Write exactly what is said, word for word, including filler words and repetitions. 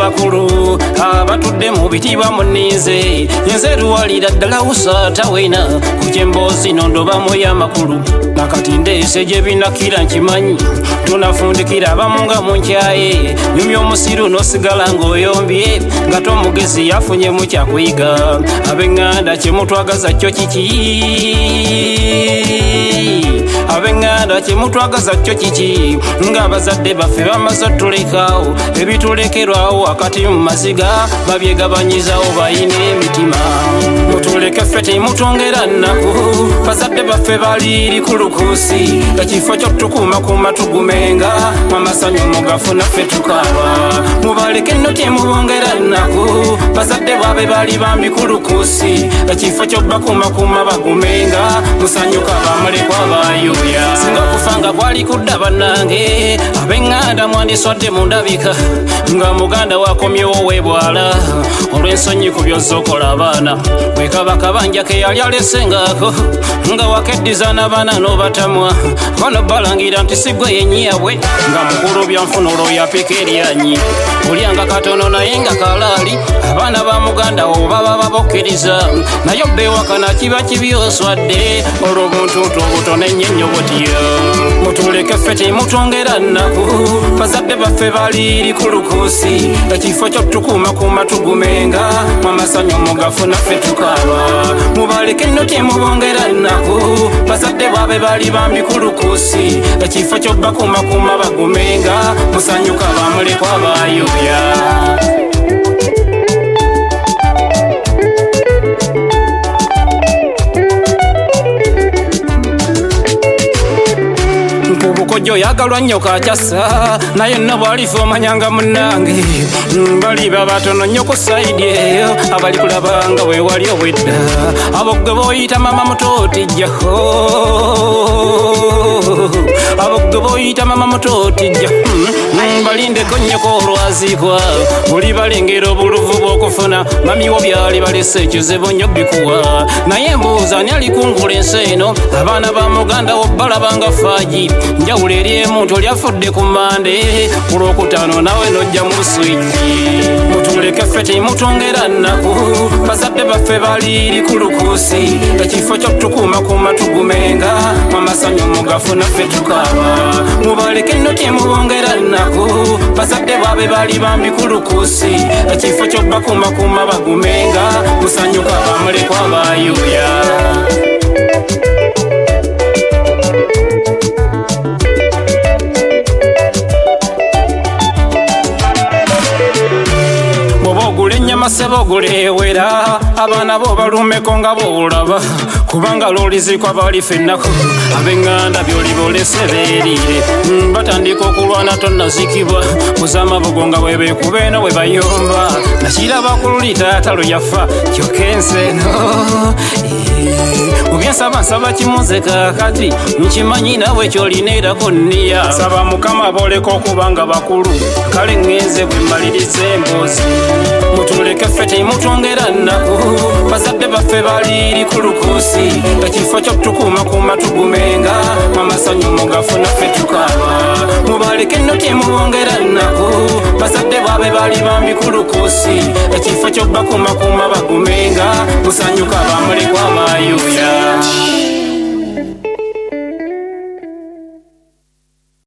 abakulu abatudde mu biti bamunize nze luwalira ddala usata wena ku kyemboozi nondobamu y'amakulu nakati ndeese gye binakira nkimanyi tunafundikira abamu nga munkyaye nyumya omusiru n'osigala ng'oyombye nga tomugezi yafunyemu kyakuyiga ab'eŋŋanda kyemutwagaza kyo kiki ab'eŋŋanda kyemutwagaza kyo kiki ng'abazadde baffe bamaze otulekaawo ebitulekerwawo wakati mu maziga babyegabanyizawo bayina emitima mutuleke ffe temutwongera nnaku bazadde baffe baliiri ku lukuusi ekifo ky'otukuumakuuma tugumenga mwamasanyu mugafu naffe tukaaba mubaleke nno temubongera nnaku bazadde baabe bali bambi ku lukuusi ekifo ky'obakuumakuuma bagumenga musanyuka bamulekwa bayuya singa okufanga kwali kudda bannange ab'eŋŋanda mwandiswadde mu ndabika nga muganda wakomyewo webwala olw'ensonyi ku byozookola abaana bwekaba kabanja ke yali alesengako nga wakeddiza n'abaana n'obatamwa bano balangira nti sigwe yenyiyabwe nga mukulu byanfuna olwo yapika eryanyi bulyanga katono naye nga kalaali abaana ba muganda wo baba babokkiriza naye beewakana kiba kibyoswadde olwo buntuntu obutono ennyo butyo mutuleke ffe temutwongera nnaku bazadde baffe baliiri ku lukuusi ekifo ky'otukuumakuuma tugumenga mwamasanyu mugafu naffe tukaaba mubaleke nno temubongera nnaku bazadde baabe bali bambi ku lukuusi ekifo ky'obakuumakuuma bagumenga musanyuka bamulekwa bayuya obukojo yagalwa nnyo kakyasa naye nno bwalifa omanyanga munnange baliba batono nnyo ku sayidi eyo abali kulabanga wewali obwedda abo gwe boyita mama mutootijjaho abo gwe boyita mama mutootijja balindeko nnyoko olwazikwa buli balengera obuluvu bw'okufuna mamiwo byali balese ekizibu nnyo bikuwa naye embuuza ani alikungula ensi eno abaana ba muganda wo balabanga faaji njawulo eri emuntu lyafudde ku mande ku lwokutaano nawe nojja mu swiji mutuleke ffe temutwongera nnaku bazadde baffe baliiri ku lukuusi ekifo ky'otukuumakuuma tugumenga mwamasanyu mugafu naffe tukaaba mubaleke nno temubongera nnaku bazadde baabe bali bambi ku lukuusi ekifo ky'obakuumakuuma bagumenga musanyuka bamulekwa bayuya ogula ennyama sebo ogulewera abaana bo balumeko nga boolaba kubanga lolizikwa bali fennaku ab'eŋŋanda byoli bolese beeriire batandika okulwana tonnazikibwa kuzamabugo nga bwebeekubeeno bwe bayomba nakiraba ku luli taata lwe yafa kyokka ensi eno mu byensaba nsaba kimuze kaakati nkimanyi nawe kyolina era kunniya saba mukama booleka okuba nga bakulu kale ŋŋenze bwe mmaliriza emboozi mutuleke ffe temutwongera nnaku bazadde baffe baliiri ku lukuusi ekifo ky'otukuumakuuma tugumenga mwamasanyu mugafu naffe tukaaba mubaleke nno temubongera nnaku bazadde baabe bali bambi ku lukuusi ekifo ky'obakuumakuuma bagumenga musanyuka bamulekwa bayuya